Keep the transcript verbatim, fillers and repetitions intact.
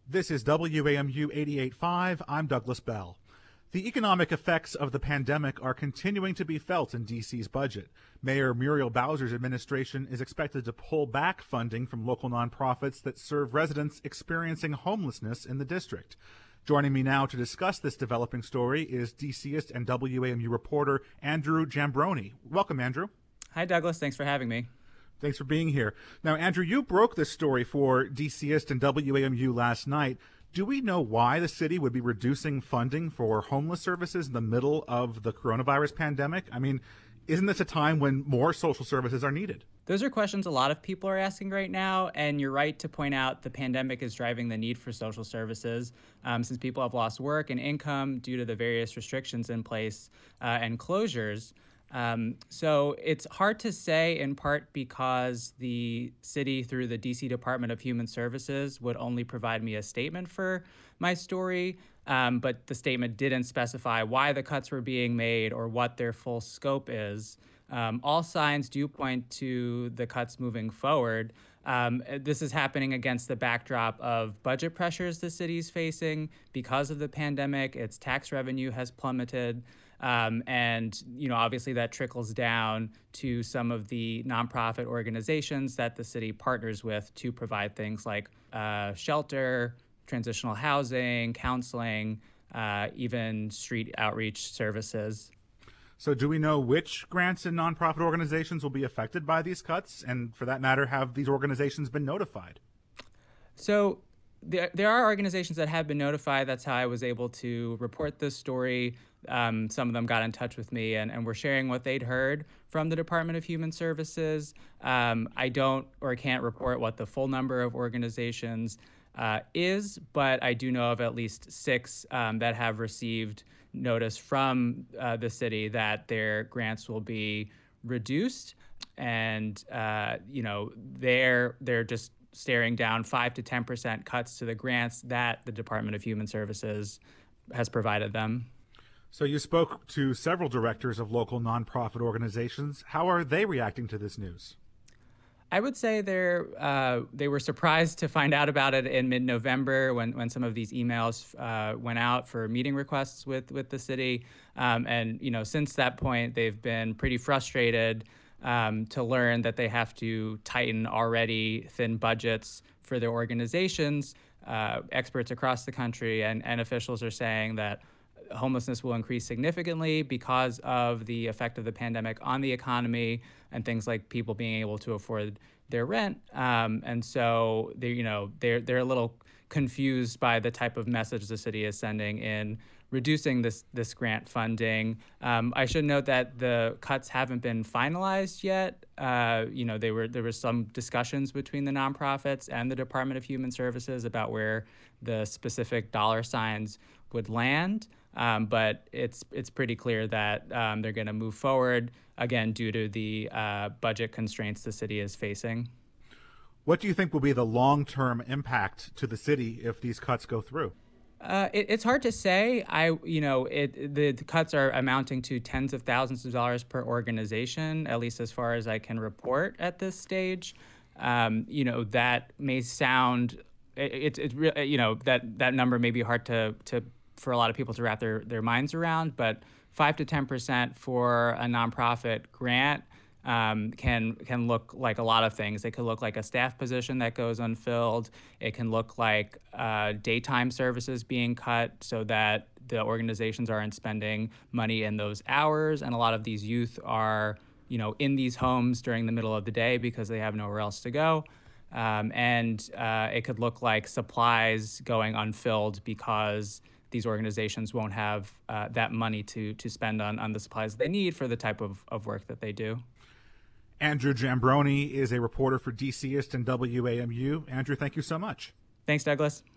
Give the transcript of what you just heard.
This is W A M U eighty-eight point five. I'm Douglas Bell. The economic effects of the pandemic are continuing to be felt in D C's budget. Mayor Muriel Bowser's administration is expected to pull back funding from local nonprofits that serve residents experiencing homelessness in the district. Joining me now to discuss this developing story is DCist and W A M U reporter Andrew Jambroni. Welcome, Andrew. Hi, Douglas. Thanks for having me. Thanks for being here. Now, Andrew, you broke this story for DCist and W A M U last night. Do we know why the city would be reducing funding for homeless services in the middle of the coronavirus pandemic? I mean, isn't this a time when more social services are needed? Those are questions a lot of people are asking right now, and you're right to point out the pandemic is driving the need for social services um, since people have lost work and income due to the various restrictions in place uh, and closures. Um, so it's hard to say, in part because the city, through the D C Department of Human Services, would only provide me a statement for my story, um, but the statement didn't specify why the cuts were being made or what their full scope is. Um, all signs do point to the cuts moving forward. Um, this is happening against the backdrop of budget pressures the city's facing because of the pandemic. Its tax revenue has plummeted. Um, and, you know, obviously that trickles down to some of the nonprofit organizations that the city partners with to provide things like uh, shelter, transitional housing, counseling, uh, even street outreach services. So do we know which grants and nonprofit organizations will be affected by these cuts? And for that matter, have these organizations been notified? So there, there are organizations that have been notified. That's how I was able to report this story. Um, some of them got in touch with me and, and were sharing what they'd heard from the Department of Human Services. Um, I don't or can't report what the full number of organizations uh, is, but I do know of at least six um, that have received notice from uh, the city that their grants will be reduced. And, uh, you know, they're they're just staring down five to ten percent cuts to the grants that the Department of Human Services has provided them. So you spoke to several directors of local nonprofit organizations. How are they reacting to this news? I would say they're uh, they were surprised to find out about it in mid-November when, when some of these emails uh, went out for meeting requests with, with the city. Um, and, you know, since that point, they've been pretty frustrated um, to learn that they have to tighten already thin budgets for their organizations. Uh, experts across the country and, and officials are saying that homelessness will increase significantly because of the effect of the pandemic on the economy and things like people being able to afford their rent. Um, and so they, you know, they're they're a little confused by the type of message the city is sending in reducing this this grant funding. Um, I should note that the cuts haven't been finalized yet. Uh, you know, they were there was some discussions between the nonprofits and the Department of Human Services about where the specific dollar signs would land. Um, but it's it's pretty clear that um, they're going to move forward, again, due to the uh, budget constraints the city is facing. What do you think will be the long-term impact to the city if these cuts go through? Uh, it, it's hard to say. I, you know, it, the, the cuts are amounting to tens of thousands of dollars per organization, at least as far as I can report at this stage. Um, you know, that may sound, it's it, it, you know, that that number may be hard to to for a lot of people to wrap their, their minds around, but five to ten percent for a nonprofit grant um, can can look like a lot of things. It could look like a staff position that goes unfilled. It can look like uh, daytime services being cut so that the organizations aren't spending money in those hours. And a lot of these youth are, you know, in these homes during the middle of the day because they have nowhere else to go. Um, and uh, it could look like supplies going unfilled because these organizations won't have uh, that money to to spend on, on the supplies they need for the type of, of work that they do. Andrew Jambroni is a reporter for DCist and W A M U. Andrew, thank you so much. Thanks, Douglas.